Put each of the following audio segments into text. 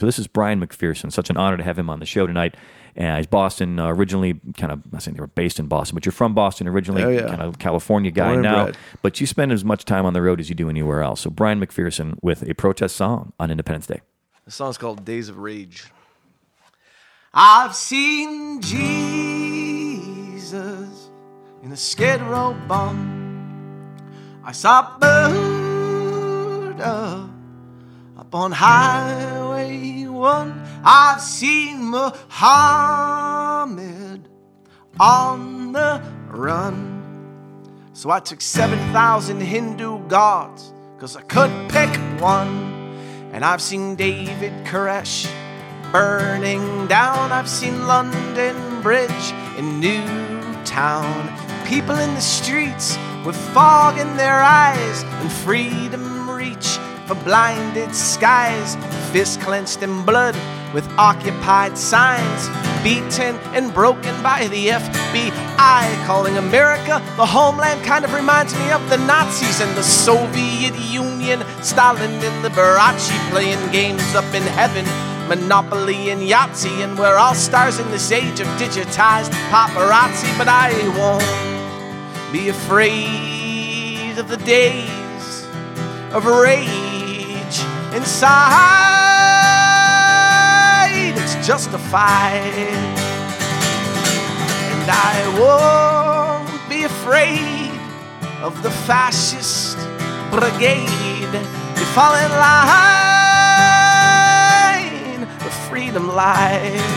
So this is Brian McPherson. Such an honor to have him on the show tonight. He's Boston originally, kind of, I'm not saying they were based in Boston, but you're from Boston originally, kind of California guy now. But you spend as much time on the road as you do anywhere else. So Brian McPherson with a protest song on Independence Day. The song's called Days of Rage. I've seen Jesus in a Skid Row bum. I saw Buddha up on Highway 1. I've seen Muhammad on the run. So I took 7,000 Hindu gods, 'cause I couldn't pick one. And I've seen David Koresh burning down. I've seen London Bridge in Newtown. People in the streets with fog in their eyes and freedom reach for blinded skies. Fists clenched in blood with occupied signs, beaten and broken by the FBI. Calling America the homeland kind of reminds me of the Nazis and the Soviet Union. Stalin and Liberace playing games up in heaven. Monopoly and Yahtzee, and we're all stars in this age of digitized paparazzi. But I won't be afraid of the days of rage inside. It's justified, and I won't be afraid of the fascist brigade. You fall in line, the freedom lies.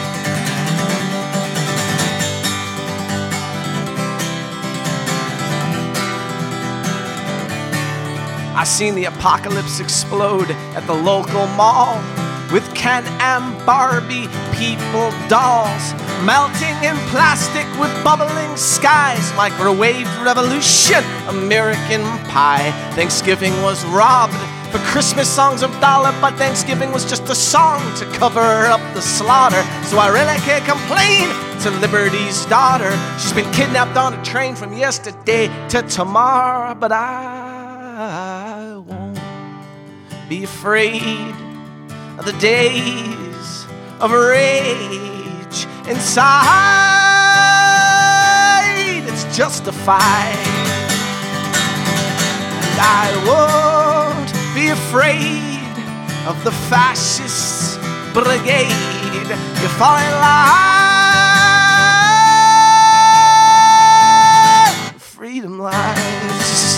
I seen the apocalypse explode at the local mall with Ken and Barbie people dolls melting in plastic with bubbling skies. Microwave revolution, American pie. Thanksgiving was robbed for Christmas songs of dollar, but Thanksgiving was just a song to cover up the slaughter. So I really can't complain to Liberty's daughter. She's been kidnapped on a train from yesterday to tomorrow, but I won't be afraid of the days of rage inside. It's justified, and I won't be afraid of the fascist brigade. You fall in line, freedom lies.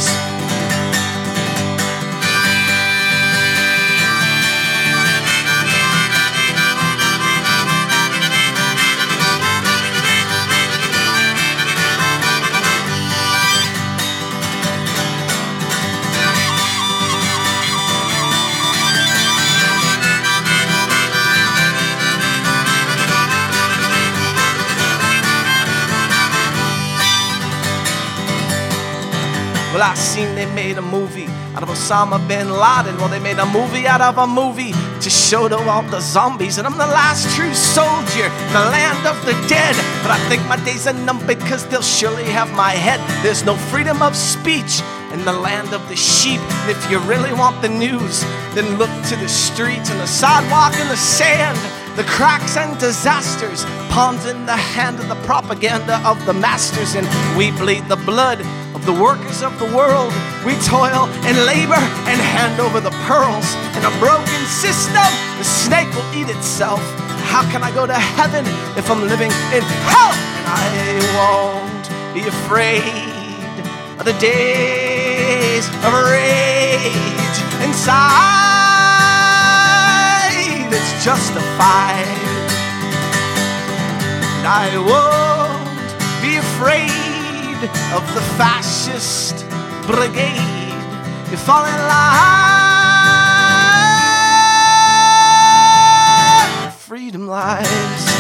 Well, I seen they made a movie out of Osama bin Laden. Well, they made a movie out of a movie to show to all the zombies. And I'm the last true soldier in the land of the dead. But I think my days are numbered, 'cause they'll surely have my head. There's no freedom of speech in the land of the sheep. And if you really want the news, then look to the streets and the sidewalk and the sand. The cracks and disasters, pawns in the hand of the propaganda of the masters. And we bleed the blood of the workers of the world. We toil and labor and hand over the pearls. In a broken system, the snake will eat itself. How can I go to heaven if I'm living in hell? And I won't be afraid of the days of rage inside. It's justified, and I won't be afraid of the fascist brigade. You fall in line, freedom lies.